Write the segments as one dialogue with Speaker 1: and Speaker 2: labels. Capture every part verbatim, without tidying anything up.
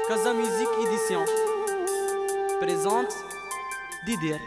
Speaker 1: Casa Musique Édition présente Didier.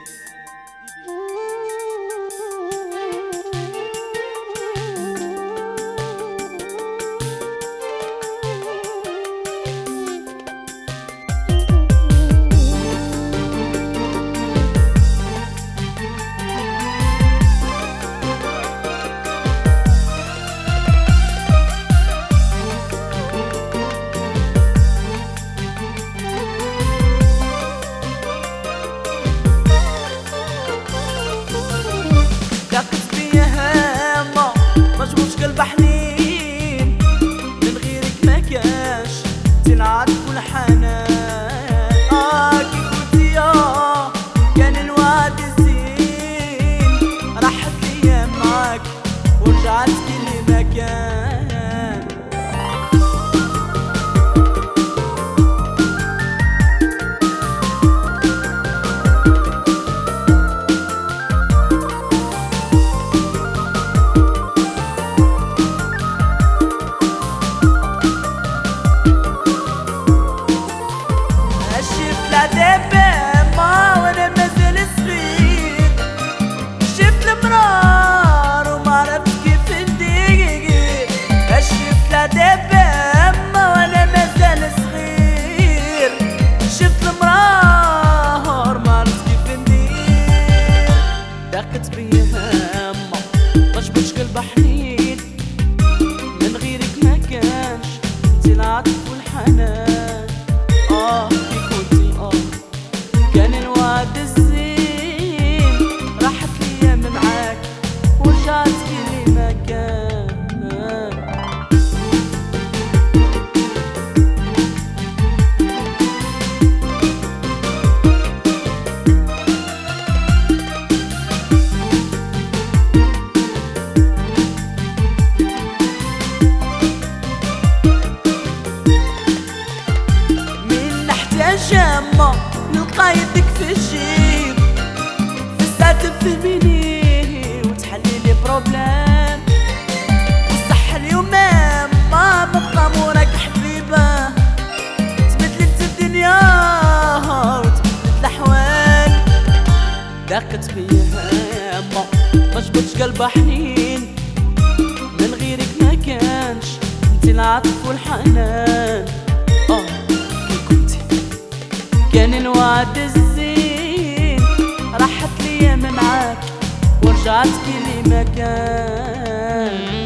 Speaker 1: دقت بيا هامة مجبورش قلب حنين، من غيرك ما كاش تنعاد كل حنان. اه كي كنتي اه كان الوعد زين، راحت ليا معاك ورجعت كل مكان. دابا ما وانا مازال صغير، شفت المرار وما عرفت كيف ندير. شفت دابا ما وانا مازال صغير، شفت المرار ما عرفت كيف ندير. دقت بيا هامة مجبورش قلب حنين، من غيرك ما كانش انتي العطف والحنان. اه كان الوعد الزين، راحت ليا من معاك ورجعت كل مكان. من نحتاج جامة نلقى يدك في الجيب، في الساعة تفهميني وتحلي لي بروبلام. والصح اليوم ما بقى موراك حبيبة، تبدلت الدنيا وتبدلت الأحوال. دقت بيا هامة مجبورش قلب حنين، من غيرك ما كانش انتي العطف والحنان. اه كان الوعد الزين، راحت ليا من معاك ورجعت كل مكان.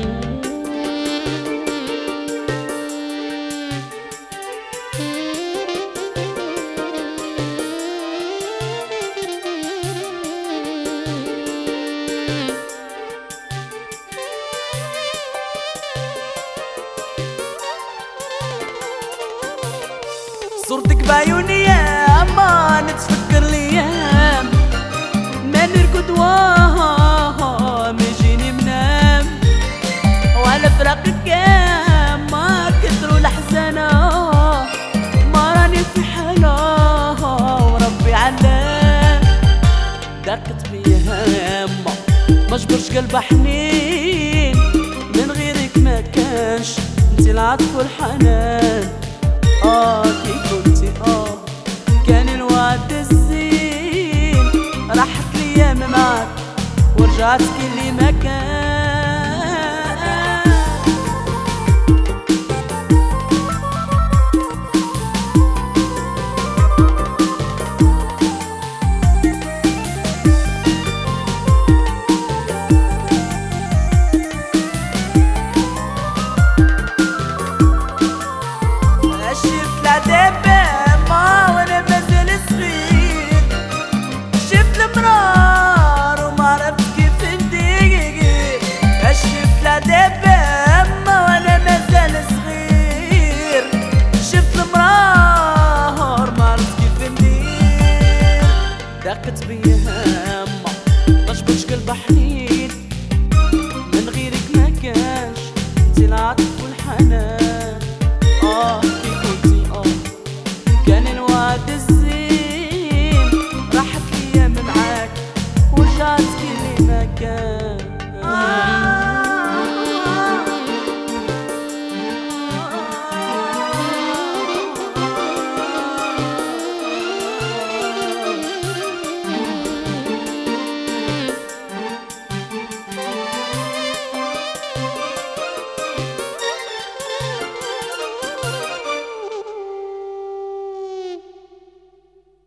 Speaker 1: صورتك بعيوني يا ما نتفكر ليام، ما نرقد واه ما يجيني منام. وعلى فراقك يا ما كثروا الأحزان، ما راني في حالة وربي علام. دقت بيا هامة مجبورش قلب حنين، من غيرك ما كانش انتي العطف والحنان. اه كي كنتي اه كان الوعد الزين، راحت ليا معاك ورجعت كل مكان.